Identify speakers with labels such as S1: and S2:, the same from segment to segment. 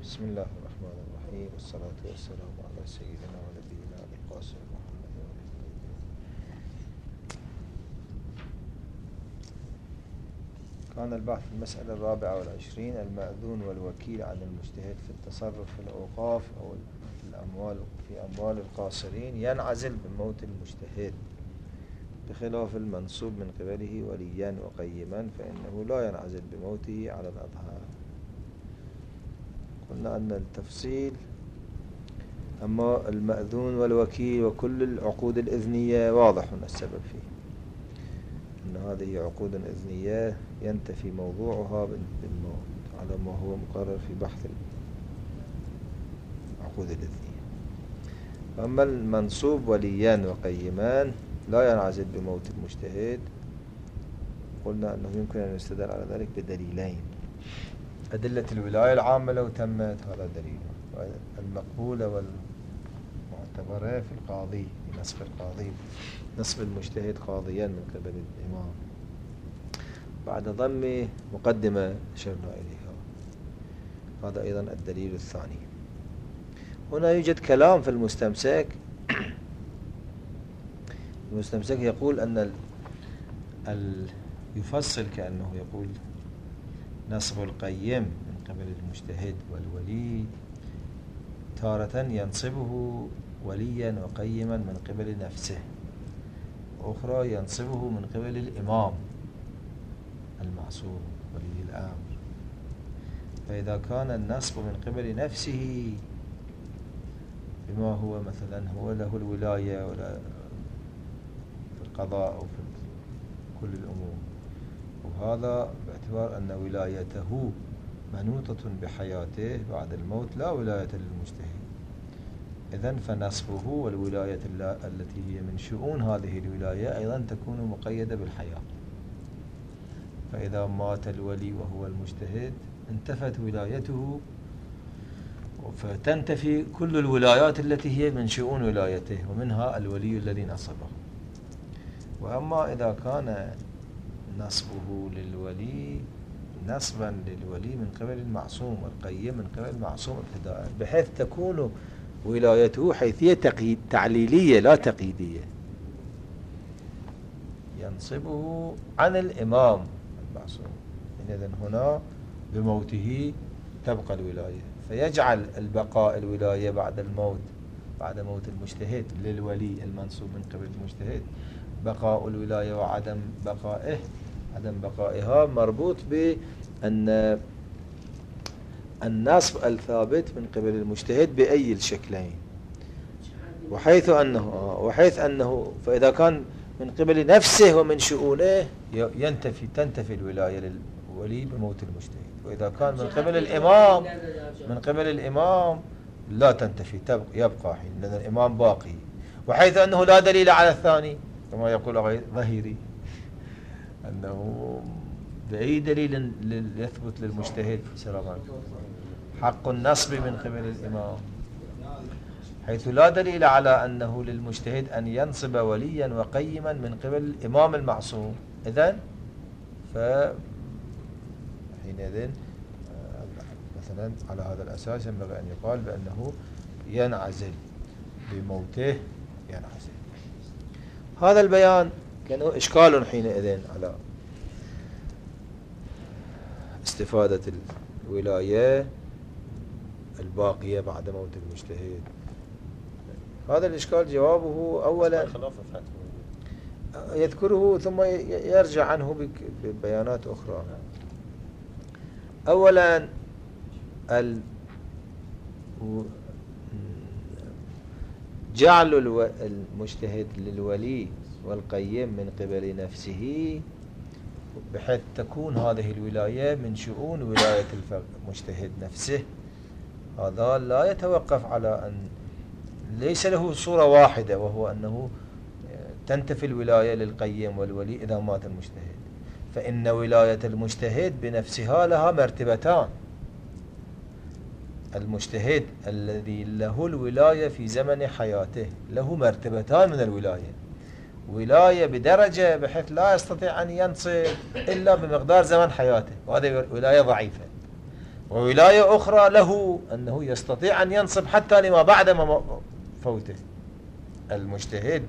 S1: بسم الله الرحمن الرحيم، والصلاة والسلام على سيدنا ونبينا القاسم محمد وعلى آله الطيبين. كان البحث في المسألة 24 المأذون والوكيل عن المجتهد في التصرف في الأوقاف أو في أموال القاصرين ينعزل بموت المجتهد، بخلاف المنصوب من قبله وليا وقيما فإنه لا ينعزل بموته على الأظهر. قلنا أن التفصيل أما المأذون والوكيل وكل العقود الإذنية واضح السبب فيه، أن هذه عقود إذنية ينتفي موضوعها بالموت على ما هو مقرر في بحث العقود الإذنية. أما المنصوب وليان وقيمان لا ينعزل بموت المجتهد. قلنا أنه يمكن أن يستدل على ذلك بدليلين: أدلة الولاية العامة لو تمت هذا دليل، المقبولة والمعتبرة في القاضي، في نصب القاضي، نصب المجتهد قاضيا من قبل الإمام بعد ضم مقدمة أشرنا إليها. هذا أيضا الدليل الثاني. هنا يوجد كلام في المستمسك. المستمسك يقول أن يفصل كأنه يقول نصب القيم من قبل المجتهد والولي تارة ينصبه وليا وقيما من قبل نفسه، وأخرى ينصبه من قبل الإمام المعصوم ولي الأمر. فإذا كان النصب من قبل نفسه بما هو مثلا هو له الولاية ولا في القضاء أو في كل الأمور، وهذا باعتبار أن ولايته منوطة بحياته بعد الموت لا ولاية للمجتهد، إذن فنصبه والولاية التي هي من شؤون هذه الولاية أيضا تكون مقيدة بالحياة. فإذا مات الولي وهو المجتهد انتفت ولايته، فتنتفي كل الولايات التي هي من شؤون ولايته، ومنها الولي الذي نصبه. وأما إذا كان نصبه للولي نصبا للولي من قبل المعصوم والقيم من قبل المعصوم ابتداء، بحيث تكون ولايته حيثية تعليلية لا تقييدية، ينصبه عن الإمام المعصوم. إذن هنا بموته تبقى الولاية، فيجعل البقاء الولاية بعد الموت، بعد موت المجتهد للولي المنصوب من قبل المجتهد، بقاء الولاية وعدم بقائها مربوط بأن النصب الثابت من قبل المجتهد بأي الشكلين، وحيث أنه فإذا كان من قبل نفسه ومن شؤونه تنتفي الولاية للولي بموت المجتهد، وإذا كان من قبل الإمام لا تنتفي، يبقى حين، لأن الإمام باقي. وحيث أنه لا دليل على الثاني كما يقول ظهيري، أنه بأي دليل يثبت للمجتهد حق النصب من قبل الإمام، حيث لا دليل على أنه للمجتهد أن ينصب وليا وقيما من قبل الإمام المعصوم. إذن حينئذ مثلا على هذا الأساس ينبغي أن يقال بأنه ينعزل بموته، ينعزل. هذا البيان كان إشكال حينئذ على استفادة الولاية الباقية بعد موت المجتهد. هذا الإشكال جوابه أولا يذكره ثم يرجع عنه ببيانات أخرى. أولا جعل المجتهد للولي والقيم من قبل نفسه، بحيث تكون هذه الولاية من شؤون ولاية المجتهد نفسه. هذا لا يتوقف على أن ليس له صورة واحدة، وهو أنه تنتفي الولاية للقيم والولي إذا مات المجتهد، فإن ولاية المجتهد بنفسها لها مرتبتان. المجتهد الذي له الولاية في زمن حياته له مرتبتان من الولاية: ولاية بدرجة بحيث لا يستطيع أن ينصب إلا بمقدار زمن حياته، وهذه ولاية ضعيفة. وولاية أخرى له أنه يستطيع أن ينصب حتى لما بعد فوته. المجتهد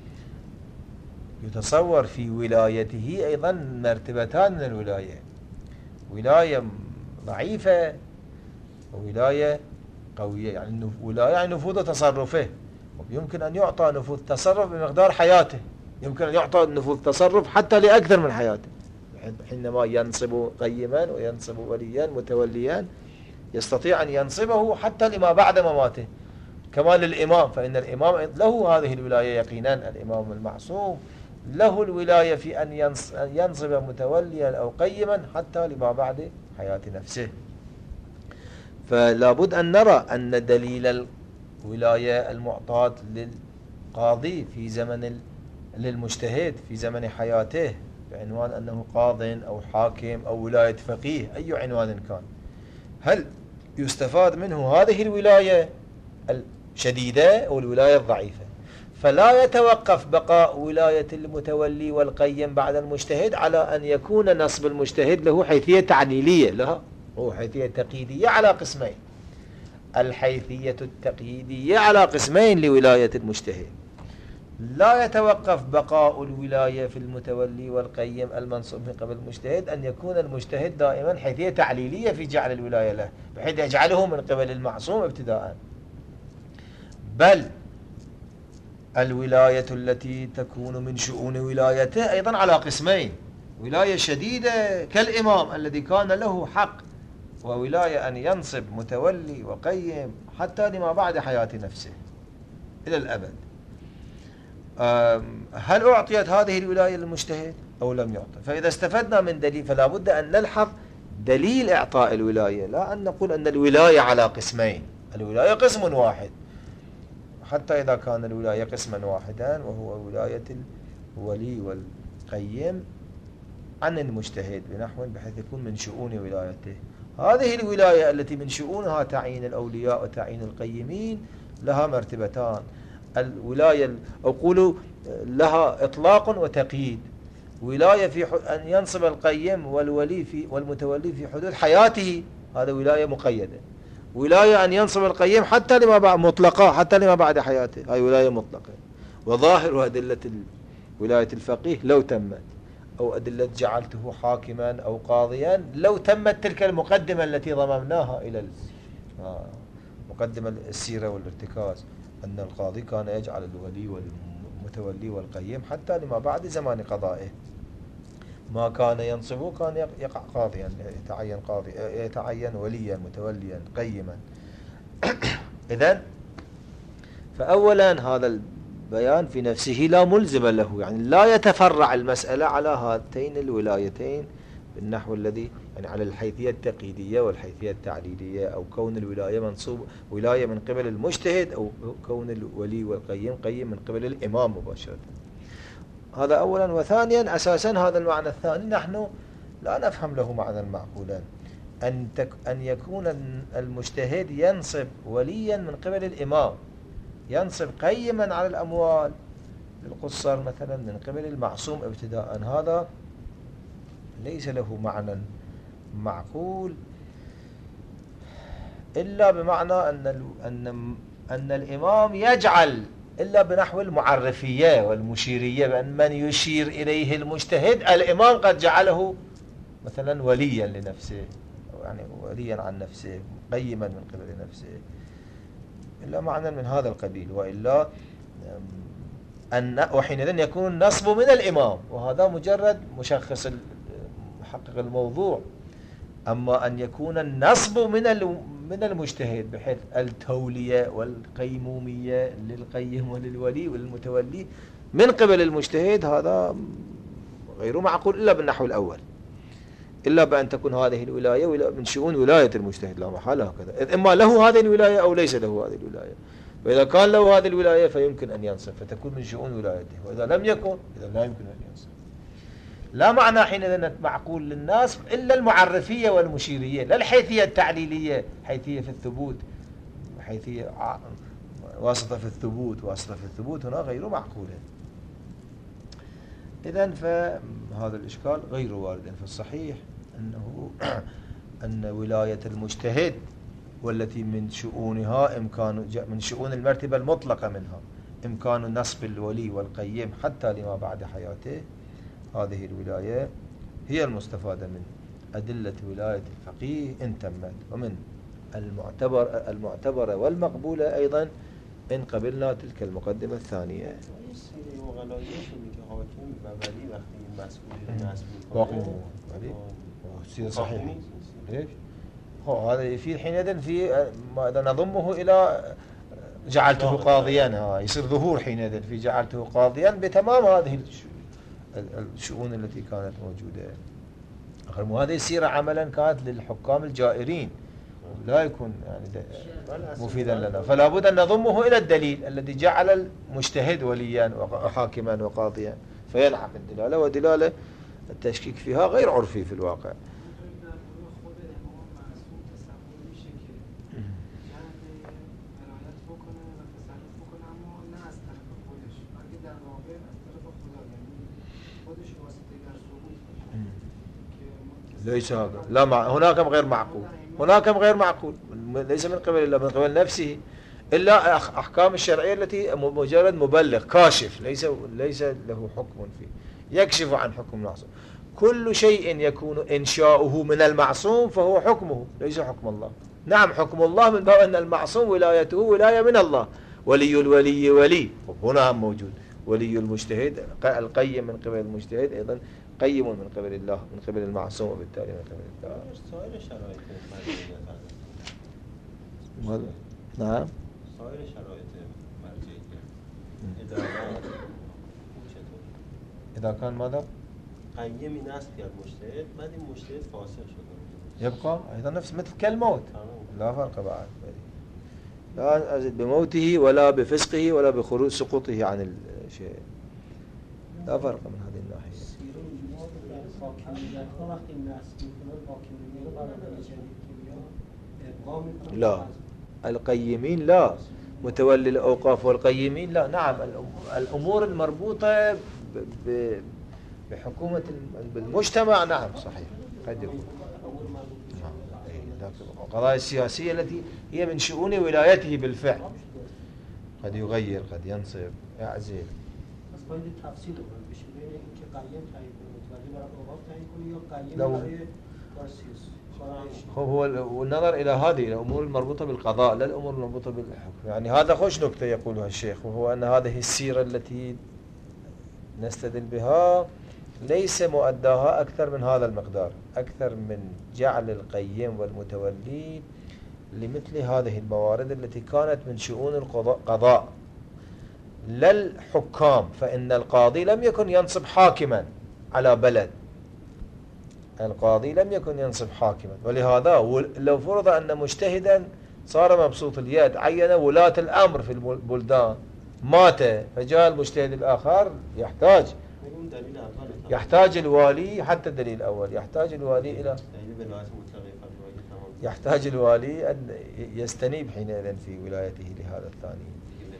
S1: يتصور في ولايته أيضا مرتبتان من الولاية، ولاية ضعيفة وولاية قوية. يعني ولاية يعني نفوذ تصرفه، ويمكن أن يعطى نفوذ تصرف بمقدار حياته، يمكن أن يعطى نفوذ تصرف حتى لأكثر من حياته. حينما ينصب قيما وينصب وليا متوليا يستطيع أن ينصبه حتى لما بعد مماته. كما للإمام، فإن الإمام له هذه الولاية يقينا، الإمام المعصوم له الولاية في أن ينصب متوليا أو قيما حتى لما بعد حياة نفسه. فلا بد أن نرى أن دليل الولاية المعطاة للقاضي في زمن للمجتهد في زمن حياته بعنوان أنه قاض أو حاكم أو ولاية فقيه، أي عنوان كان، هل يستفاد منه هذه الولاية الشديدة أو الولاية الضعيفة؟ فلا يتوقف بقاء ولاية المتولي والقيم بعد المجتهد على أن يكون نصب المجتهد له حيثية تعليلية، لا، هو حيثية تقييدية على قسمين. الحيثية التقييدية على قسمين لولاية المجتهد. لا يتوقف بقاء الولاية في المتولي والقيم المنصوب من قبل المجتهد أن يكون المجتهد دائما حيثية تعليلية في جعل الولاية له بحيث يجعله من قبل المعصوم ابتداء، بل الولاية التي تكون من شؤون ولايته أيضا على قسمين: ولاية شديدة كالإمام الذي كان له حق، وولاية أن ينصب متولي وقيم حتى لما بعد حياة نفسه إلى الأبد. هل أعطيت هذه الولاية للمجتهد أو لم يعطى؟ فإذا استفدنا من دليل فلا بد أن نلحظ دليل إعطاء الولاية، لا أن نقول أن الولاية على قسمين. الولاية قسم واحد، حتى إذا كان الولاية قسما واحدا وهو ولاية الولي والقيم عن المجتهد بنحو بحيث يكون من شؤون ولايته. هذه الولاية التي من شؤونها تعيين الأولياء وتعيين القيمين لها مرتبتان: الولاية أقول لها إطلاق وتقييد. ولاية في أن ينصب القيم والولي والمتولي في حدود حياته، هذا ولاية مقيدة. ولاية أن ينصب القيم حتى لما بعد مطلقة، حتى لما بعد حياته، هاي ولاية مطلقة. وظاهر أدلة ولاية الفقيه لو تمت، أو أدلة جعلته حاكما أو قاضيا لو تمت تلك المقدمة التي ضممناها إلى مقدمة السيرة والارتكاز، أن القاضي كان يجعل الولي والمتولي والقيم حتى لما بعد زمان قضائه. ما كان ينصبه كان يقع قاضيا، يتعين وليا متوليا قيما. إذن فأولا هذا البيان في نفسه لا ملزم له، يعني لا يتفرع المسألة على هاتين الولايتين بالنحو الذي يعني على الحيثية التقييدية والحيثية التعليلية، أو كون الولاية منصوب ولاية من قبل المجتهد، أو كون الولي والقيم قيم من قبل الإمام مباشرة. هذا أولا. وثانيا أساسا هذا المعنى الثاني نحن لا نفهم له معنى معقولا، أن يكون المجتهد ينصب وليا من قبل الإمام، ينصب قيما على الأموال للقصر مثلا من قبل المعصوم ابتداء، هذا ليس له معنى معقول إلا بمعنى أن الإمام يجعل إلا بنحو المعرفية والمشيرية، بأن من يشير إليه المجتهد الإمام قد جعله مثلا وليا لنفسه، أو يعني وليا عن نفسه قيما من قبل نفسه، إلا معنى من هذا القبيل. وإلا وحينئذ يكون النصب من الإمام، وهذا مجرد مشخص محقق الموضوع. أما أن يكون النصب من المجتهد بحيث التولية والقيمومية للقيم وللولي والمتولي من قبل المجتهد، هذا غير معقول إلا بالنحو الأول، إلا بأن تكون هذه الولاية من شؤون ولاية المجتهد لا محالة هكذا، إذ إما له هذه الولاية أو ليس له هذه الولاية. فإذا كان له هذه الولاية فيمكن أن ينصب فتكون من شؤون ولايته، وإذا لم يكن إذا لا يمكن أن ينصب. لا معنى حينئذ معقول للناس إلا المعرفية والمشيرية، لا الحيثية التعليلية، حيثية في الثبوت، حيثية واسطة في الثبوت، واسطة في الثبوت هنا غير معقولة. إذن فهذا الإشكال غير وارد. في الصحيح أنه أن ولاية المجتهد والتي من شؤونها من شؤون المرتبة المطلقة منها إمكان نصب الولي والقيم حتى لما بعد حياته، هذه الولاية هي المستفادة من أدلة ولاية الفقيه إن تمت، ومن المعتبرة والمقبولة أيضا إن قبلنا تلك المقدمة الثانية. صحيح. ليش؟ هذا يفيد حينئذ في ماذا نضمه إلى جعلته قاضيا، يصير ظهور حينئذ في جعلته قاضيا بتمام هذه الشؤون التي كانت موجودة. وهذه السيرة عملا كانت للحكام الجائرين، لا يكون يعني مفيدا لنا، فلا بد أن نضمه إلى الدليل الذي جعل المجتهد وليا وحاكما وقاضيا فيلحق الدلالة، ودلالة التشكيك فيها غير عرفي في الواقع. ليس هذا، لا هناك غير معقول، هناك غير معقول، ليس من قبل الله، من قبل نفسه، إلا أحكام الشرعية التي مجرد مبلغ كاشف، ليس له حكم فيه، يكشف عن حكم المعصوم. كل شيء يكون إنشاؤه من المعصوم فهو حكمه، ليس حكم الله. نعم حكم الله من باب أن المعصوم ولايته ولاية من الله، ولي الولي ولي، هنا موجود ولي المجتهد القيم من قبل المجتهد أيضا قيم من قبل الله، من قبل المعصوم، وبالتالي من قبل الله.
S2: سائر شرائط
S1: مرجعية. نعم.
S2: سائر شرائط مرجعية.
S1: إذا كان ماذا؟
S2: قيم ناس في المجتهد، بعد المجتهد فاسق شد.
S1: يبقى أيضا نفس مثل كالموت، لا فرق بعد. لا أزد بموته ولا بفسقه ولا بخروج سقوطه عن الشيء، لا فرق من هذه الناحية. لا القيمين لا، متولي الأوقاف والقيمين لا. نعم الأمور المربوطة بحكومة بالمجتمع نعم صحيح قد يكون. القضايا السياسية التي هي من شؤون ولايته بالفعل قد يغير، قد ينصب، يعزل.
S3: بس باید تفصیل کنیم بشه بین اینکه قیم تعیین کنه متولی برای اوقاف تعیین کنه یا قیم برای تأسیس.
S1: هو النظر إلى هذه الأمور المربوطة بالقضاء لا الأمور المربوطة بالحكم. يعني هذا خوش نكتة يقولها الشيخ، وهو أن هذه السيرة التي نستدل بها ليس مؤداها أكثر من هذا المقدار، أكثر من جعل القيم والمتولي لمثل هذه الموارد التي كانت من شؤون القضاء لا الحكام. فإن القاضي لم يكن ينصب حاكما على بلد، القاضي لم يكن ينصب حاكما، ولهذا لو فرض أن مجتهدا صار مبسوط اليد عين ولاة الأمر في البلدان مات، فجاء المجتهد الآخر يحتاج الوالي، حتى الدليل الأول يحتاج الوالي إلى يحتاج الوالي أن يستنيب حينئذ في ولايته لهذا الثاني.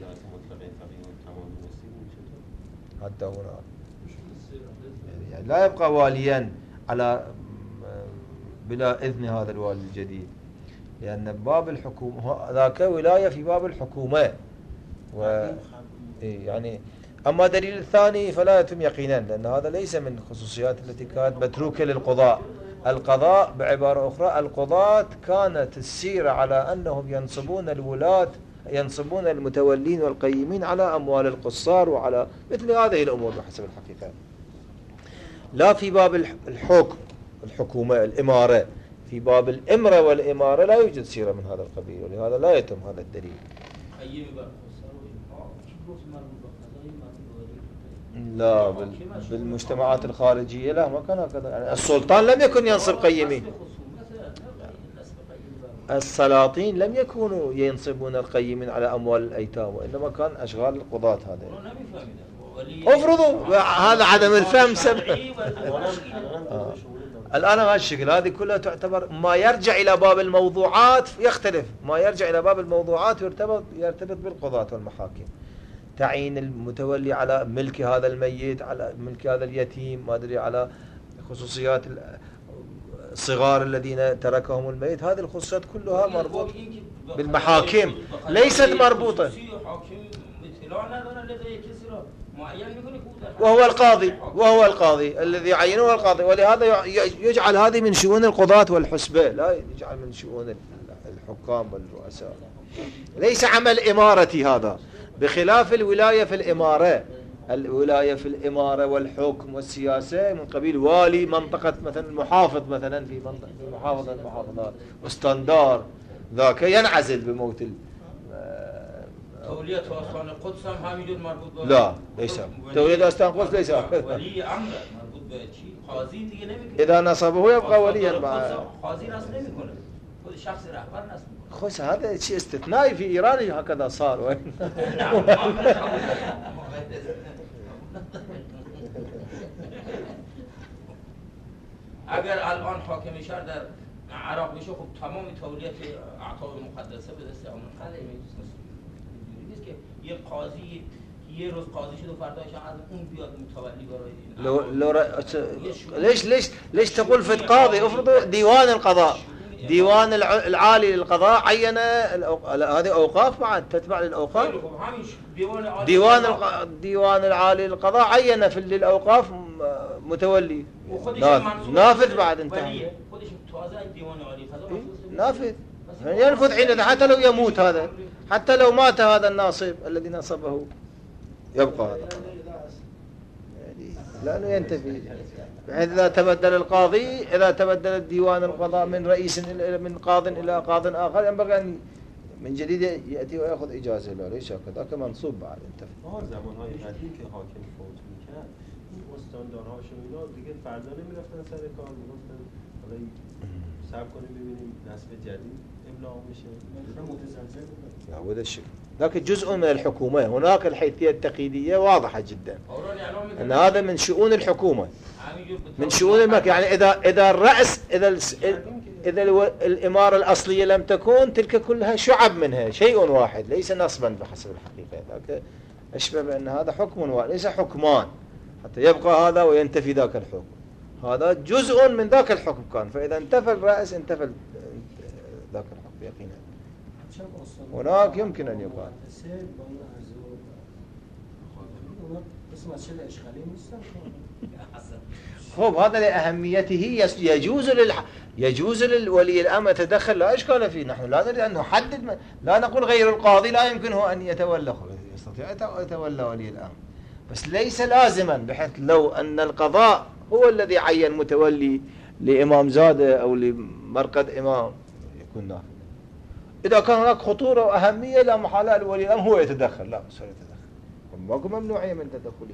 S1: حتى هنا يعني لا يبقى واليا على بلا إذن هذا الوالي الجديد، لأن باب الحكومة ذاك ولاية في باب الحكومة يعني. أما دليل الثاني فلا يتم يقينا، لأن هذا ليس من الخصوصيات التي كانت متروكة للقضاء. القضاء بعبارة أخرى القضاة كانت السيرة على أنهم ينصبون الولاة، ينصبون المتولين والقيمين على أموال القصار وعلى مثل هذه الأمور بحسب الحقيقة، لا في باب الحكم الحكومة الإمارة. في باب الإمرة والإمارة لا يوجد سيرة من هذا القبيل، ولهذا لا يتم هذا الدليل. لا بالمجتمعات الخارجية لا ما كان هكذا، يعني السلطان لم يكن ينصب قيمين، السلاطين لم يكونوا ينصبون القيمين على أموال الأيتام، وإنما كان أشغال القضاة. هذا افرضوا هذا عدم الفهم الآن هالشكل هذه كلها تعتبر ما يرجع إلى باب الموضوعات يختلف، ما يرجع إلى باب الموضوعات يرتبط بالقضاة والمحاكم. تعيين المتولي على ملك هذا الميت، على ملك هذا اليتيم، ما أدري على خصوصيات الصغار الذين تركهم الميت، هذه الخصوصيات كلها مربوطة بالمحاكم، ليست مربوطة. وهو القاضي الذي عينه هو القاضي، ولهذا يجعل هذه من شؤون القضاة والحسباء، لا يجعل من شؤون الحكام والرؤساء، ليس عمل إمارتي هذا، بخلاف الولاية في الإمارة. الولاية في الإمارة والحكم والسياسة من قبيل والي منطقة، مثلا المحافظ مثلا في محافظة المحافظات واستندار، ذاك ينعزل بموت
S4: تولية أسوان القدس هم همينجور مربوط
S1: لا ليس تولية أسوان القدس ليس
S4: ولي أمر مربوط بشيء قاضي دیگه نمیکنه.
S1: إذا نصبه يبقى وليا.
S4: قاضي نصب نمیکنه، خود شخص رهبر نصب میکنه.
S1: خوش هذا شيء استثنائي في إيران هكذا صار.
S4: اگر الان حاکم شهر در عراق بشه، خب تمام تولیت اعطاب مقدسه به دست امام خلیفه نیست که یه قاضی یه روز قاضی شد و فرداش از اون بیاد متولی برای
S1: ليش تقول في القاضي؟ افرضوا ديوان القضاء، ديوان العالي للقضاء عين هذه أوقاف بعد تتبع للأوقاف. ديوان العالي للقضاء عين في للأوقاف متولي نافذ بعد انتهى. نافذ ينفذ حين حتى لو يموت هذا، حتى لو مات هذا الناصب الذي نصبه يبقى هذا، لأنه ينتفي. بحيث إذا تبدل القاضي، إذا تبدل الديوان القضاء من رئيس من قاض إلى قاض آخر، ينبغي أن من جديد يأتي ويأخذ إجازة له، ليش هكذا كمنصوب بعد انتفي.
S2: زمانهای قدیم که حاکم فوت می‌کرد، این استاندارهاشون اینا دیگه فردا نمی‌رفتن سر کار، می‌گفتن حالا صبر کنیم ببینیم نسب جدید ابلاغ میشه. متزلزل
S1: بود. هذا الشيء ذاك جزء من الحكومة. هناك الحيثية التقييدية واضحة جدا أن هذا من شؤون الحكومة، من شؤون الملك. يعني إذا الرأس، إذا الإمارة الأصلية لم تكن، تلك كلها شعب منها شيء واحد، ليس نصبا بحسب الحقيقة. ذاك أشبه بأن هذا حكم واحد ليس حكمان، حتى يبقى هذا وينتفي ذاك الحكم. هذا جزء من ذاك الحكم كان، فإذا انتفى الرأس انتفى ذاك الحكم يقينا. هناك يمكن أن يقال خب هذا لأهميته يجوز للولي الأمر يتدخل، لا إشكال فيه. نحن لا نريد أن نحدد، لا نقول غير القاضي لا يمكنه أن يتولى، يستطيع أن يتولى ولي الأمر، بس ليس لازما، بحيث لو أن القضاء هو الذي عين متولي لإمام زادة أو لمرقد إمام يكون نافذ. إذا كان هناك خطورة وأهمية لا محالة الولي الأمر هو يتدخل، لا بس هو يتدخل، ماكو ممنوعية من تدخله.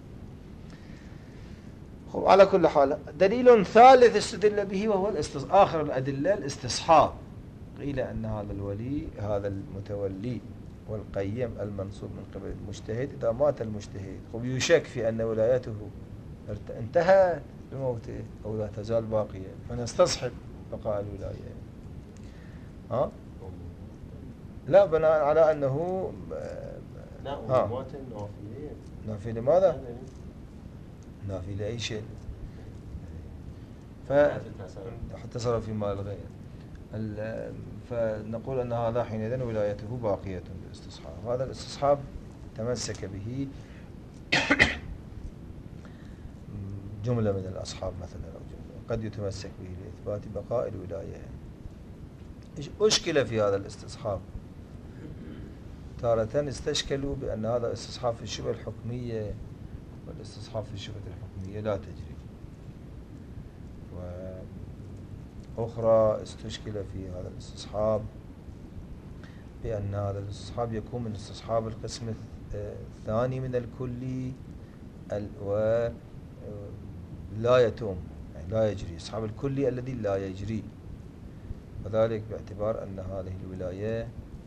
S1: خب على كل حال، دليل ثالث استدل به وهو آخر الأدلة الاستصحاب. قيل أن هذا الولي، هذا المتولي والقيم المنصوب من قبل المجتهد، إذا مات المجتهد يشك في أن ولايته انتهت بموته أو لا تزال باقية، فنستصحب بقاء الولاية. ها؟ لا، بناء على أنه
S2: مات نافلة.
S1: نافلة ماذا؟ نافلة أي شيء، فتصرف في مال الغير. فنقول أن هذا حينئذ ولايته باقية بالاستصحاب. هذا الاستصحاب تمسك به جملة من الأصحاب مثلا، أو جملة قد يتمسك به لإثبات بقاء الولاية. أشكل في هذا الاستصحاب، تارة استشكلوا بأن هذا الاستصحاب في الشبهة الحكمية، والاستصحاب في الشبهة الحكمية لا تجري. وأخرى استشكل في هذا الاستصحاب بأن هذا الاستصحاب يكون من استصحاب القسم الثاني من الكلي ولا يتم، يعني لا يجري، استصحاب الكلي الذي لا يجري، وذلك باعتبار أن هذه الولاية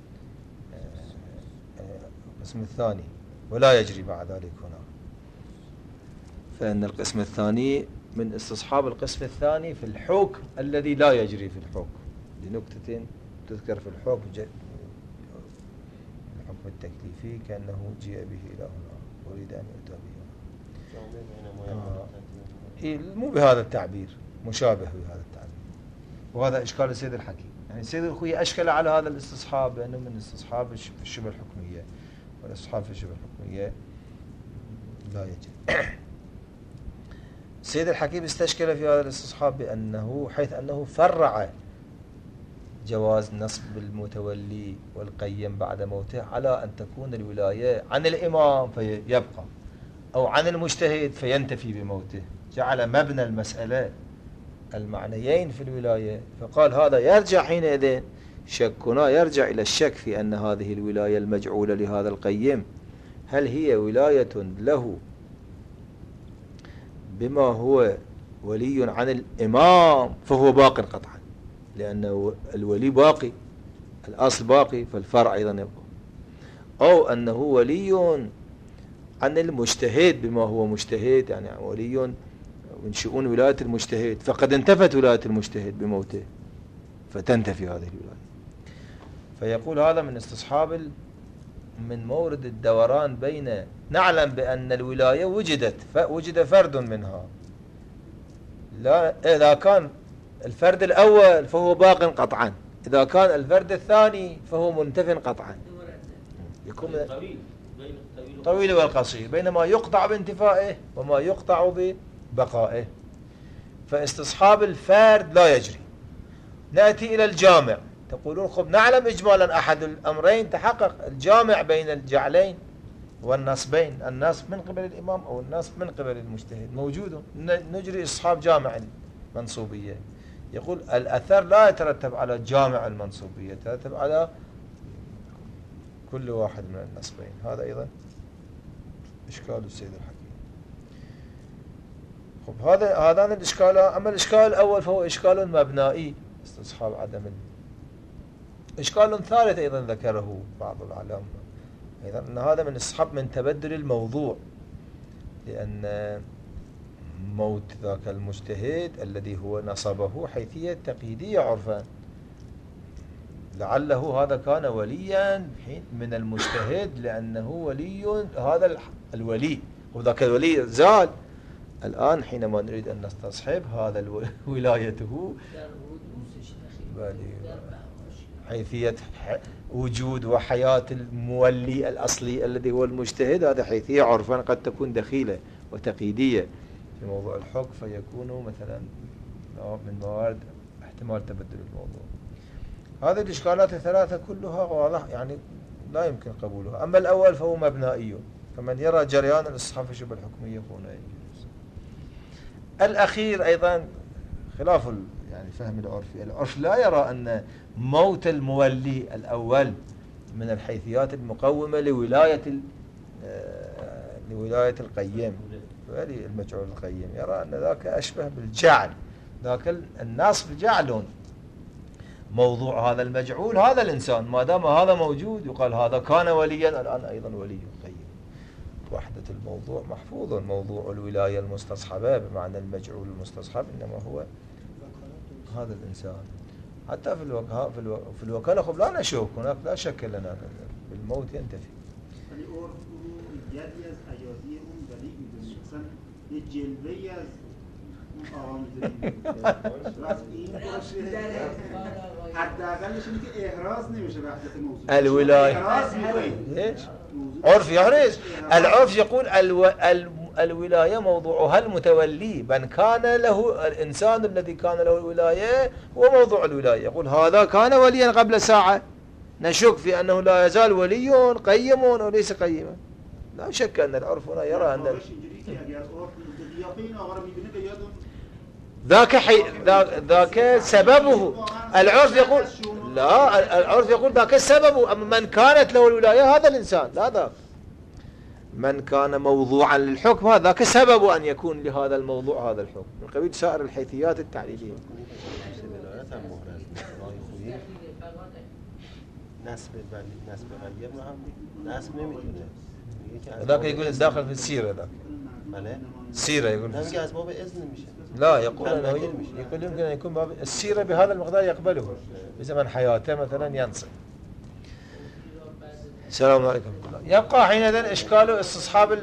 S1: القسم الثاني ولا يجري بعد ذلك هنا. فإن القسم الثاني من استصحاب القسم الثاني في الحكم الذي لا يجري في الحكم، لنكتة تذكر في الحكم الحكم التكليفي كأنه جيء به إلى هنا أريد أن يؤتى به. مو بهذا التعبير، مشابه بهذا التعبير. وهذا إشكال السيد الحكيم. يعني السيد الخوي أشكل على هذا الاستصحاب بأنه من استصحاب الشبه الحكمية، والاستصحاب في الشبه الحكمية لا يجب. السيد الحكيم استشكل في هذا الاستصحاب بأنه حيث أنه فرع جواز نصب المتولي والقيم بعد موته على أن تكون الولاية عن الإمام فيبقى أو عن المجتهد فينتفي بموته، جعل مبنى المسألة المعنيين في الولاية، فقال هذا يرجع حينئذ شكنا يرجع إلى الشك في أن هذه الولاية المجعولة لهذا القيم هل هي ولاية له بما هو ولي عن الإمام فهو باق قطعا، لأنه الولي باقي، الأصل باقي، فالفرع أيضا يبقى، أو أنه ولي عن المجتهد بما هو مجتهد، يعني ولي من شؤون ولاية المجتهد، فقد انتفت ولاية المجتهد بموته فتنتفي هذه الولاية. فيقول هذا من استصحاب من مورد الدوران بين نعلم بأن الولاية وجد فرد منها، لا إذا كان الفرد الأول فهو باق قطعا، إذا كان الفرد الثاني فهو منتف قطعا، يكون طويل والقصير بين ما يقطع بانتفائه وما يقطع ببقائه. فاستصحاب الفرد لا يجري. نأتي إلى الجامع، تقولون خب نعلم إجمالا أحد الأمرين تحقق، الجامع بين الجعلين والنصبين، النصب من قبل الإمام أو النصب من قبل المجتهد موجود، نجري استصحاب جامع المنصوبية. يقول الأثر لا يترتب على جامع المنصوبية، يترتب على كل واحد من النصبين. هذا أيضا إشكال السيد الحكيم. خب هذان الإشكال. أما الإشكال الأول فهو إشكال مبنائي، استصحاب عدم. إشكال ثالث أيضا ذكره بعض العلماء أيضا أن هذا من استصحاب من تبدل الموضوع، لأن موت ذاك المجتهد الذي هو نصبه حيثية تقييدية عرفا، لعله هذا كان وليا من المجتهد لأنه ولي هذا الولي، وذاك الولي زال. الآن حينما نريد أن نستصحب هذا ولايته حيثية وجود وحياة المولي الأصلي الذي هو المجتهد، هذا حيثية عرفا قد تكون دخيلة وتقييدية في موضوع الحكم، فيكون مثلا من موارد احتمال تبدل الموضوع. هذه الإشكالات الثلاثة كلها واضح، يعني لا يمكن قبولها. أما الأول فهو مبنائي، فمن يرى جريان الاستصحاب في الشبه الحكمية هنا يجوز. الأخير أيضا خلاف يعني فهم العرفي. العرف لا يرى أن موت المولي الأول من الحيثيات المقومة لولاية القيم، ولي المجعول القيم، يرى أن ذاك أشبه بالجعل، ذاك النصب جعل موضوع هذا المجعول هذا الإنسان، ما دام هذا موجود يقال هذا كان وليا الآن أيضا ولي قيم. وحدة الموضوع محفوظ، موضوع الولاية المستصحبة بمعنى المجعول المستصحب إنما هو هذا الإنسان. حتى في الوكالة خب لا نشك، هناك لا شك لنا بالموت ينتفي. الولاية عرف يحرز. العرف يقول الولاية موضوعها المتولي، من كان له الإنسان الذي كان له الولاية هو موضوع الولاية. يقول هذا كان وليا قبل ساعة، نشك في أنه لا يزال ولي قيم وليس قيما. لا شك أن العرف هنا يرى أن ذاك سببه. العرف يقول لا، العرف يقول ذاك سببه. أما من كانت له الولاية هذا الإنسان، لا ذاك من كان موضوعا للحكم هذاك سبب أن يكون لهذا الموضوع هذا الحكم من قبيل سائر الحيثيات التعليلية.
S2: نسب غير نسب نمیتونه.
S1: ذاك يقول الداخل في السيرة، ذاك
S2: بله
S1: السيرة يقول
S2: نمیگه از باب اذن میشه.
S1: لا يقول أنه يقول يمكن أن يكون باب السيرة بهذا المقدار يقبله بزمن حياته مثلا ينصب. السلام عليكم ورحمة الله. يبقى حينئذ إشكال استصحاب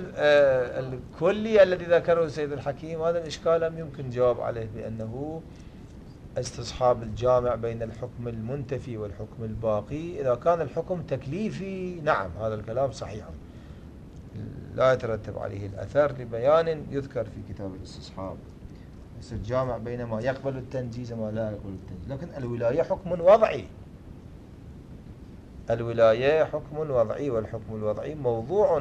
S1: الكلي الذي ذكره السيد الحكيم. هذا الإشكال لم يمكن جواب عليه بأنه استصحاب الجامع بين الحكم المنتفي والحكم الباقي. إذا كان الحكم تكليفي نعم هذا الكلام صحيح لا يترتب عليه الأثر لبيان يذكر في كتاب الاستصحاب. بس الجامع بين ما يقبل التنجيز وما لا يقبل التنجيز. لكن الولاية حكم وضعي، الولاية حكم وضعي، والحكم الوضعي موضوع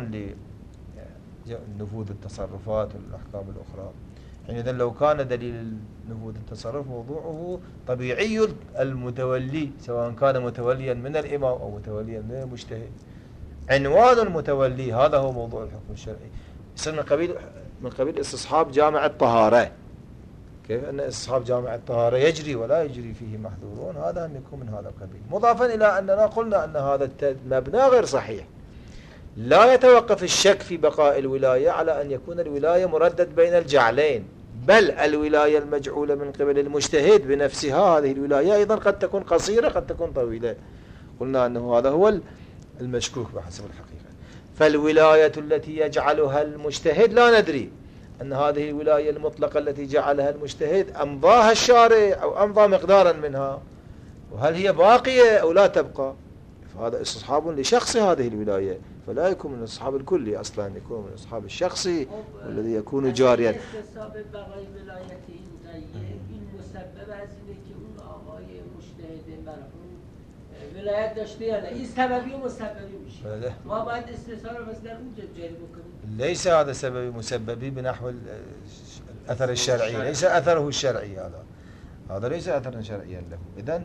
S1: لنفوذ التصرفات والأحكام الأخرى. حينئذ لو كان دليل نفوذ التصرف موضوعه طبيعي المتولي سواء كان متوليا من الإمام أو متوليا من المجتهد، عنوان المتولي هذا هو موضوع الحكم الشرعي. يصير من قبيل استصحاب جامع الطهارة. كيف أن استصحاب جامع الطهارة يجري ولا يجري فيه محذورون، هذا أن يكون من هذا القبيل. مضافا إلى أننا قلنا أن هذا المبنى غير صحيح. لا يتوقف الشك في بقاء الولاية على أن يكون الولاية مردد بين الجعلين، بل الولاية المجعولة من قبل المجتهد بنفسها هذه الولاية أيضا قد تكون قصيرة قد تكون طويلة. قلنا أنه هذا هو المشكوك بحسب الحقيقة. فالولاية التي يجعلها المجتهد لا ندري أن هذه الولاية المطلقة التي جعلها المجتهد أمضاها الشارع أو أمضى مقدارا منها، وهل هي باقية أو لا تبقى. فهذا استصحاب لشخص هذه الولاية، فلا يكون من الاستصحاب الكلي أصلا، يكون من الاستصحاب الشخصي والذي يكون جاريا.
S5: استصحاب بقای ولایت این مسبب از اینه که اون آقای مجتهد مرحوم ولایت داشته یا نه، این سببی و مسببی میشه. ما باید استصحاب رو مثلا اونجا جاری بکنیم.
S1: ليس هذا سببي مسببي بنحو الأثر الشرعي، ليس أثره الشرعي هذا ليس أثرا شرعيا له. إذن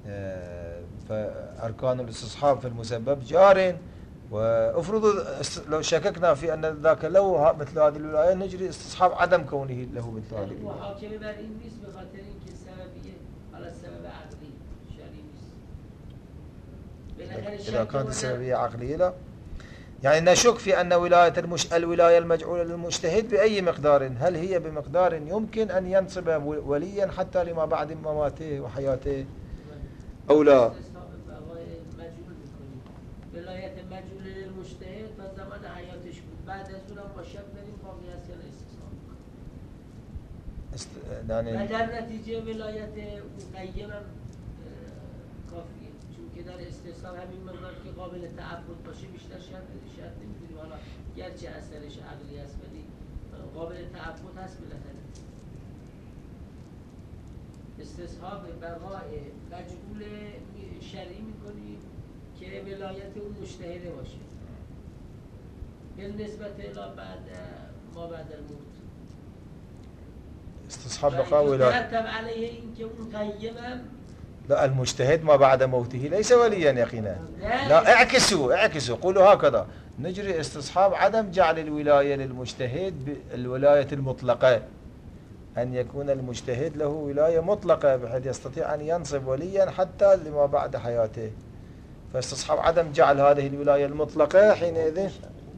S1: فأركان الاستصحاب في المسبب جار. وافرض لو شككنا في أن ذاك لو مثل هذه الولاية نجري استصحاب عدم كونه له مثل هذه الولاية.
S5: محاكمه بر این نیست به خاطر اینکه سببیه على السبب عقلی شرعی نیست.
S1: إذا كانت السببية عقلية لا، يعني نشك في أن الولاية المجعولة للمجتهد بأي مقدار، هل هي بمقدار يمكن أن ينصب وليا حتى لما بعد مماته وحياته أو لا.
S5: ولایت مجعول للمجتهد تا زمان حیاتش بود، بعد از اونم با شک بریم باقی هست یا استصحاب. و در نتیجه ولایت مقیم هم کافیه، چون که در استصحاب همین مقدار که قابل تعبد باشه بیشتر شرط نمی‌کنیم. حالا گرچه اثرش عقلی است ولی قابل تعبد هست بالاخره. استصحاب بقای مجعول شرعی می‌کنیم که ولایت اون مجتهده باشه بالنسبت الى بعد ما بعد الموت.
S1: استصحاب بقاء ولاية
S5: يترتب عليه إن كون قيما.
S1: لا المجتهد ما بعد موته ليس وليا يقينا. لا اعكسوا قولوا هكذا، نجري استصحاب عدم جعل الولاية للمجتهد بالولاية المطلقة، أن يكون المجتهد له ولاية مطلقة بحيث يستطيع أن ينصب وليا حتى لما بعد حياته. فاستصحاب عدم جعل هذه الولاية المطلقة حينئذ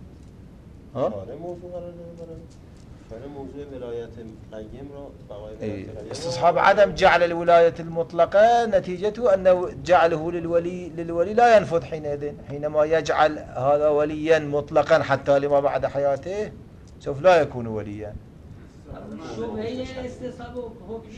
S1: استصحاب عدم جعل الولاية المطلقة نتيجته أن جعله للولي لا ينفذ حينئذ. حينما يجعل هذا وليا مطلقا حتى لما بعد حياته سوف لا يكون وليا.
S5: شبهه استصحاب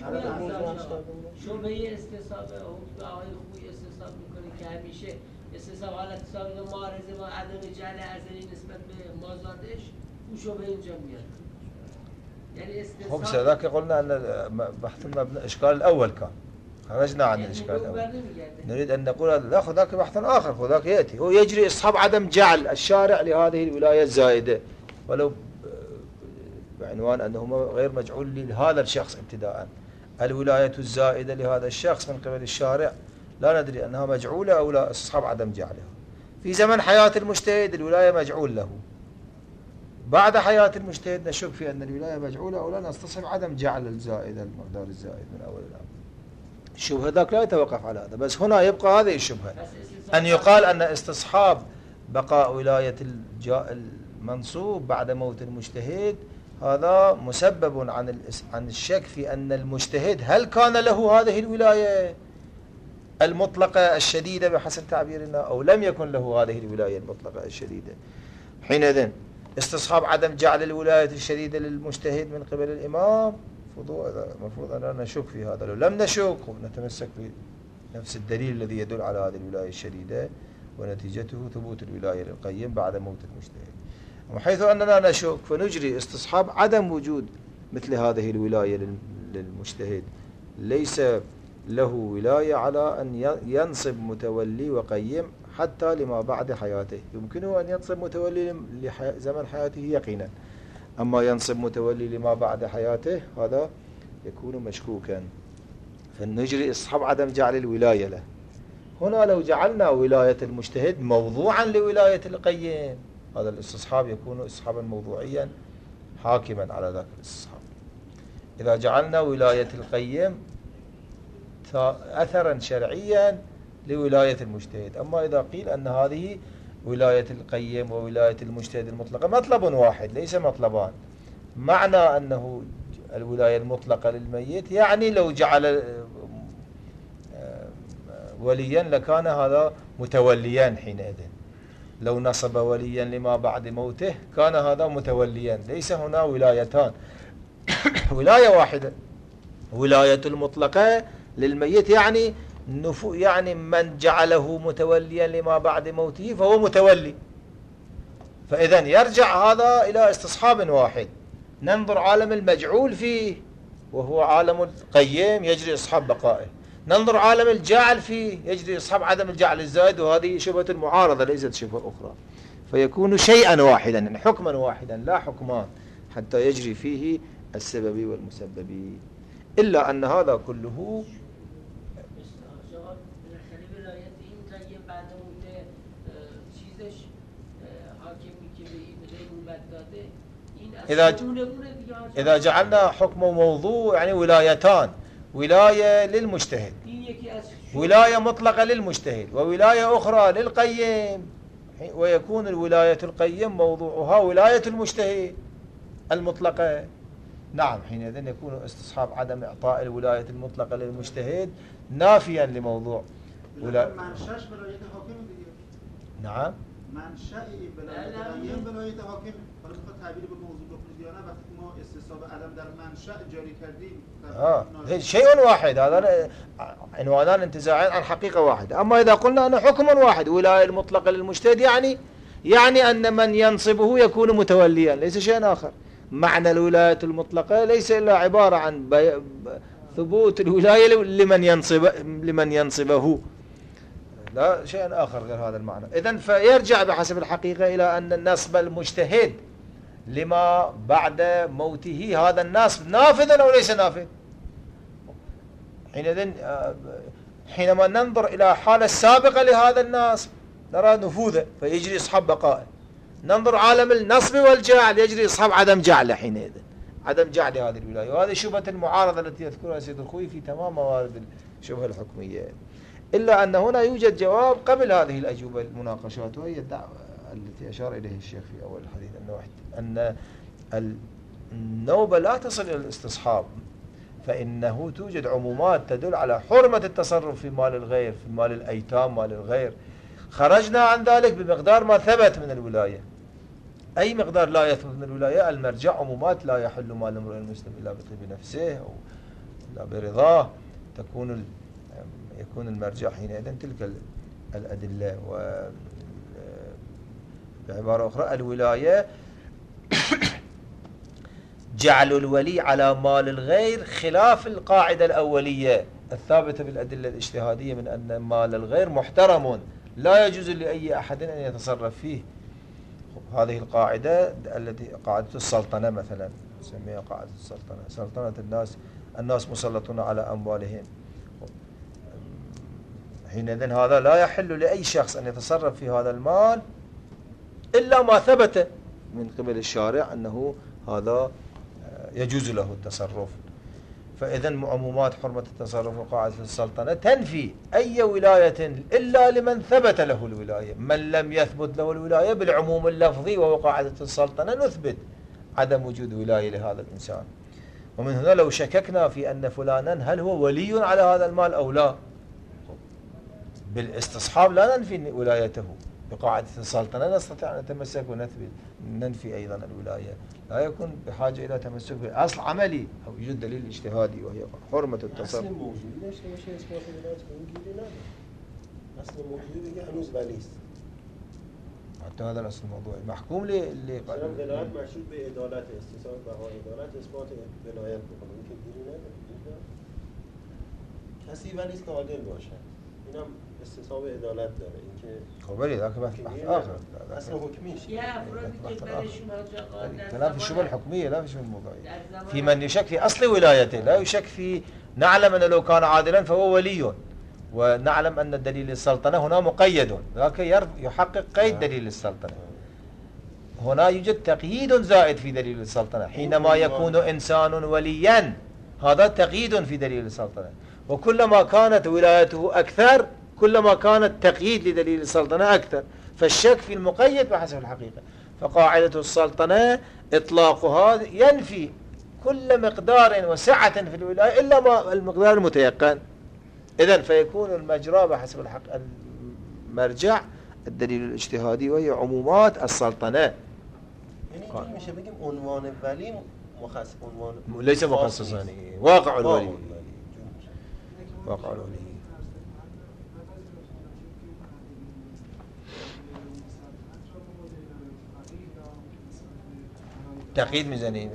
S5: که همیشه استصحاب حالت سابق معارضه با عدم جعل ازلی نسبت به مازادش او شبه اینجا میاد. يعني استصحاب
S1: خب ذاك قلنا ان بحث المبنى الاشكال الاول كان خرجنا عن الاشكال الاول. نريد ان نقول لا ذاك بحث اخر، ذاك ياتي هو يجري استصحاب عدم جعل الشارع لهذه الولايه الزائده ولو بعنوان انه غير مجعول لهذا الشخص ابتداء. الولايه الزائده لهذا الشخص من قبل الشارع لا ندري أنها مجعولة أو لا، استصحاب عدم جعلها. في زمن حياة المجتهد الولاية مجعول له، بعد حياة المجتهد نشك في أن الولاية مجعولة أو لا، نستصحب عدم جعل الزائد المقدار الزائد من أول الأمر. الشبهة ذاك لا يتوقف على هذا، بس هنا يبقى هذه الشبهة أن يقال أن استصحاب بقاء ولاية المنصوب بعد موت المجتهد هذا مسبب عن الشك في أن المجتهد هل كان له هذه الولاية المطلقة الشديدة بحسب تعبيرنا أو لم يكن له هذه الولاية المطلقة الشديدة. حينئذ استصحاب عدم جعل الولاية الشديدة للمجتهد من قبل الإمام المفروض أننا نشك في هذا. لو لم نشك نتمسك بنفس الدليل الذي يدل على هذه الولاية الشديدة، ونتيجته ثبوت الولاية للقيم بعد موت المجتهد. وحيث أننا نشك فنجري استصحاب عدم وجود مثل هذه الولاية للمجتهد، ليس له ولاية على أن ينصب متولي وقيم حتى لما بعد حياته. يمكنه أن ينصب متولي لزمن حياته يقينا، أما ينصب متولي لما بعد حياته هذا يكون مشكوكا، فنجري استصحاب عدم جعل الولاية له. هنا لو جعلنا ولاية المجتهد موضوعا لولاية القيم، هذا الاستصحاب يكون استصحابا موضوعيا حاكما على ذاك الاستصحاب. إذا جعلنا ولاية القيم أثرا شرعيا لولاية المجتهد. أما إذا قيل أن هذه ولاية القيم وولاية المجتهد المطلقة مطلب واحد ليس مطلبان، معنى أنه الولاية المطلقة للميت يعني لو جعل وليا لكان هذا متوليا حينئذ، لو نصب وليا لما بعد موته كان هذا متوليا، ليس هنا ولايتان ولاية واحدة. ولاية المطلقة للميت يعني يعني من جعله متوليا لما بعد موته فهو متولي، فإذا يرجع هذا إلى استصحاب واحد. ننظر عالم المجعول فيه وهو عالم القيم يجري استصحاب بقائه، ننظر عالم الجاعل فيه يجري استصحاب عدم الجعل الزائد، وهذه شبهة المعارضة ليست شبهة أخرى، فيكون شيئا واحدا يعني حكما واحدا لا حكمان حتى يجري فيه السببي والمسببي. إلا أن هذا كله إذا جعلنا حكم موضوع يعني ولايتان، ولاية للمجتهد، ولاية مطلقة للمجتهد وولاية أخرى للقيم، ويكون الولاية القيم موضوعها ولاية المجتهد المطلقة. نعم، حينئذ يكون استصحاب عدم إعطاء الولاية المطلقة للمجتهد نافيا لموضوع ولاية. نعم،
S6: منشأ ولاية حاکم. حالا میخواد تعبیر به موضوع بکنید یا نه؟ وقتی ما استصحاب عدم در منشأ جاری کردیم
S1: شيء واحد، هذا عنوانان انتزاعين عن حقيقة واحدة. أما إذا قلنا أنه حكم واحد ولاية المطلقة للمجتهد يعني أن من ينصبه يكون متوليا، ليس شيء آخر. معنى الولاية المطلقة ليس إلا عبارة عن ثبوت الولاية لمن ينصبه، لا شيء آخر غير هذا المعنى. إذن فيرجع بحسب الحقيقة إلى أن النصب المجتهد لما بعد موته هذا النصب نافذ أو ليس نافذ. حينما ننظر إلى حالة السابقة لهذا النصب نرى نفوذه فيجري إصحاب بقائه. ننظر عالم النصب والجعل يجري إصحاب عدم جعله، حينئذ عدم جعل هذه الولاية. وهذه شبهة المعارضة التي يذكرها سيد الخوي في تمام موارد الشبهة الحكمية. إلا أن هنا يوجد جواب قبل هذه الأجوبة المناقشات، وهي الدعوة التي أشار إليه الشيخ في أول الحديث أن النوبة لا تصل إلى الاستصحاب، فإنه توجد عمومات تدل على حرمة التصرف في مال الغير، في مال الأيتام، مال الغير. خرجنا عن ذلك بمقدار ما ثبت من الولاية. أي مقدار لا يثبت من الولاية المرجع عمومات لا يحل مال امرئ مسلم إلا بطيب نفسه أو إلا برضاه، يكون المرجع حينئذ تلك الأدلة. وبعبارة أخرى الولاية جعل الولي على مال الغير خلاف القاعدة الأولية الثابتة بالأدلة الاجتهادية من أن مال الغير محترم لا يجوز لأي أحد أن يتصرف فيه. هذه القاعدة التي قاعدة السلطنة مثلا نسميها قاعدة السلطنة، سلطنة الناس مسلطون على أموالهم. حينئذ هذا لا يحل لأي شخص أن يتصرف في هذا المال إلا ما ثبت من قبل الشارع أنه هذا يجوز له التصرف. فإذا عمومات حرمة التصرف وقاعدة السلطنة تنفي أي ولاية إلا لمن ثبت له الولاية. من لم يثبت له الولاية بالعموم اللفظي وهو قاعدة السلطنة نثبت عدم وجود ولاية لهذا الإنسان. ومن هنا لو شككنا في أن فلانا هل هو ولي على هذا المال أو لا، بالاستصحاب لا ننفي ولايته، بقاعدة السلطنة نستطيع أن نتمسك وننفي أيضا الولاية. لا يكون بحاجة إلى تمسك بأصل عملي أو يوجد دليل اجتهادي وهي حرمة التصرف.
S2: اصل موجودی داشته باشه اثبات ولایت به اون گیری نداره. اصل موجودی بگه هنوز ولی است.
S1: حتى هذا الأصل الموضوعي محكوم
S2: مثلا ولایت مشروط به عدالت استصحاب بها عدالت اثبات ولایت بکنه این که گیری نداره. کسی ولی است که عادل باشه. اینم استصحاب عدالت داره اینکه
S1: خب ولی ذاك بحث آخر
S2: اصل حکمیش
S5: یه افرادی که برشون حاجقات
S1: كلام في الشبهة الحكمية لا في الشبهة الموضوعية. في من يشك في أصل ولايته لا يشك في نعلم أنه لو كان عادلا فهو ولي ونعلم أن دليل السلطنة هنا مقيد ذاك يحقق قيد دليل السلطنة. هنا يوجد تقييد زائد في دليل السلطنة حينما يكون إنسان وليا هذا تقييد في دليل السلطنة وكلما كانت ولايته أكثر كلما كان التقييد لدليل السلطنة أكثر فالشك في المقيد بحسب الحقيقة. فقاعدة السلطنة إطلاقها ينفي كل مقدار وسعة في الولاية إلا ما المقدار المتيقن. إذن فيكون المجرى بحسب الحق المرجع الدليل الاجتهادي وهي عمومات السلطنة.
S2: يعني میشه بگیم عنوان ولی مخصص عنوان
S1: ليس مخصصا واقع الولي واقع الولي. تقييد ميزانية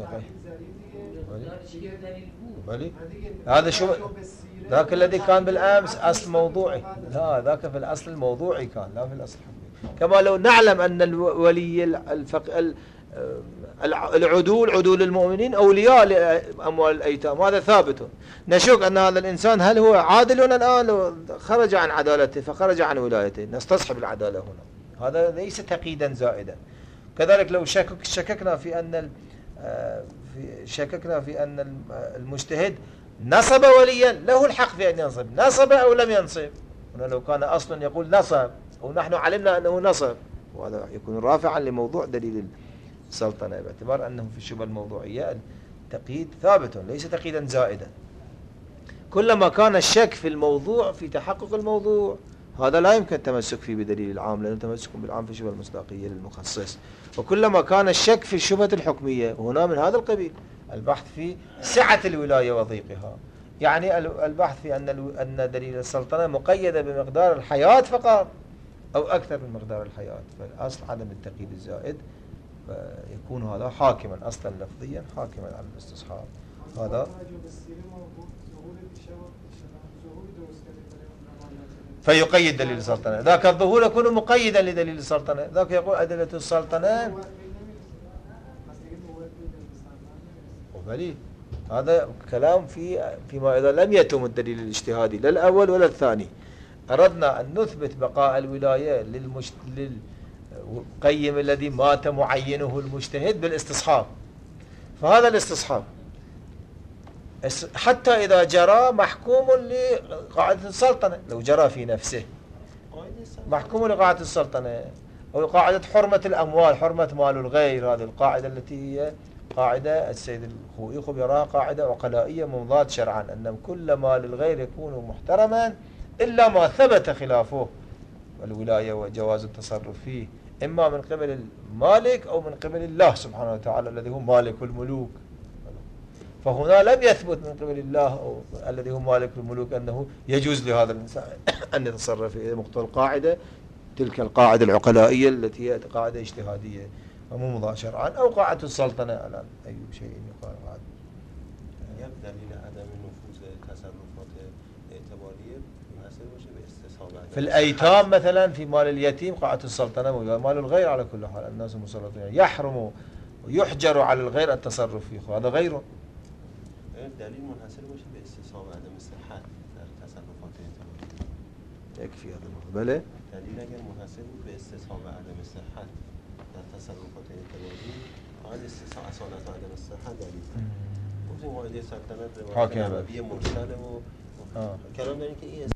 S1: ولي هذا شو ذاك الذي كان بالأمس أصل موضوعي لا ذاك في الأصل الموضوعي كان لا في الأصل الحكمي. كما لو نعلم أن الولي عدول المؤمنين أولياء لأموال الأيتام هذا ثابت. نشك أن هذا الإنسان هل هو عادل الآن خرج عن عدالته فخرج عن ولايته نستصحب العدالة هنا. هذا ليس تقييدا زائدا. كذلك لو شككنا في أن المجتهد نصب وليا له الحق في أن ينصب نصب أو لم ينصب. هنا لو كان أصلا يقول نصب أو نحن علمنا أنه نصب وهذا يكون رافعا لموضوع دليل السلطنة باعتبار أنه في الشبهة الموضوعية التقييد ثابت ليس تقييدا زائدا. كلما كان الشك في الموضوع في تحقق الموضوع هذا لا يمكن التمسك فيه بدليل العام لأنه تمسك بالعام في الشبهة المصداقية للمخصص. وكلما كان الشك في الشبهة الحكمية هنا من هذا القبيل البحث في سعة الولاية وضيقها. يعني البحث في أن دليل السلطنة مقيدة بمقدار الحياة فقط أو أكثر من مقدار الحياة فالأصل عدم التقييد الزائد فيكون هذا حاكما أصلا لفظيا حاكما على الاستصحاب. هذا فيقيد دليل السلطنة. ذاك الظهور يكون مقيدا لدليل السلطنة. ذاك يقول أدلة السلطنة وبلي هذا كلام فيما إذا لم يتم الدليل الاجتهادي لا الأول ولا الثاني. أردنا أن نثبت بقاء الولاية للقيم الذي مات معينه المجتهد بالاستصحاب. فهذا الاستصحاب حتى إذا جرى محكوم لقاعدة السلطنة لو جرى في نفسه محكوم لقاعدة السلطنة أو قاعدة حرمة الأموال حرمة مال الغير. هذه القاعدة التي هي قاعدة السيد الخوئي يراها قاعدة عقلائية مضاد شرعا أن كل مال الغير يكون محترما إلا ما ثبت خلافه والولاية وجواز التصرف فيه إما من قبل المالك أو من قبل الله سبحانه وتعالى الذي هو مالك الملوك. فهنا لم يثبت من قبل الله أو الذي هو مالك الملوك أنه يجوز لهذا الإنسان أن يتصرف في مقتضى القاعدة تلك القاعدة العقلائية التي هي قاعدة اجتهادية وممضى شرعا أو قاعدة السلطنة الآن أي شيء يقال بعد.
S2: دليل عدم نفوذ تصرفات اعتبارية منحصر باشه به استصحاب
S1: في الأيتام مثلا في مال اليتيم قاعدة السلطنة ومال الغير على كل حال الناس مسلطون يحرم ويحجر على الغير التصرف فيه هذا غيره.
S2: دلیل منحصر باشه به استصحاب عدم صحت در تصرفات اعتباری.
S1: يكفي هذا الموضوع. بله
S2: دلیل اگر منحصر بود به استصحاب عدم صحت در تصرفات اعتباری فقط استصحاب اصالت و عدم صحت دلیل. گفتیم قاعده سلطنت روایت نبوی مرسل و کلام داریم که این